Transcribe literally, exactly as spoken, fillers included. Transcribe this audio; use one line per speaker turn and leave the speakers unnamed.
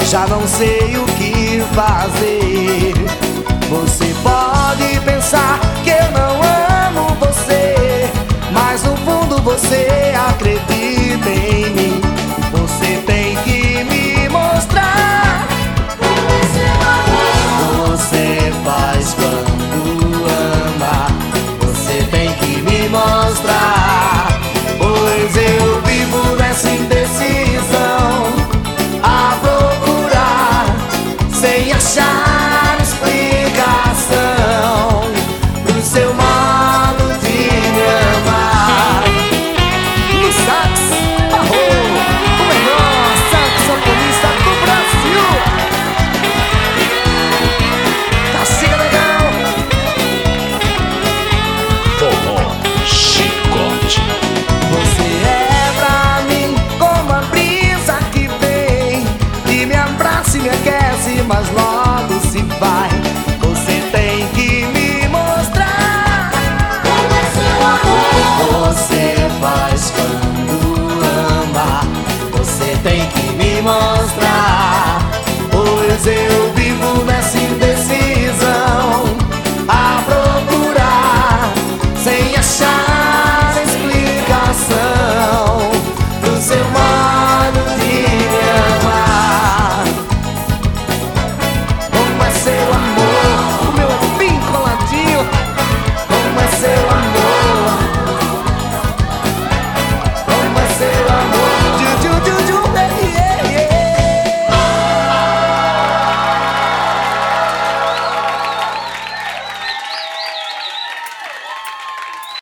já não sei o que fazer. Você pode pensar que eu não amo você, mas no fundo você acredita em mim. Você tem que me mostrar o seu amor. Você faz quando ama, você tem que me mostrar, pois eu vivo nessa indecisão, a procurar sem achar explicação do seu modo de me amar. No sax, Arro, o melhor saxofonista do Brasil. Tá chega legal.
Forró Chicote.
Você é pra mim como a brisa que vem, que me abraça e me aquece, mas logo se vai. Você tem que me mostrar como é seu amor. Você faz quando ama, você tem que me mostrar, pois eu vivo nessa indecisão, a procurar sem achar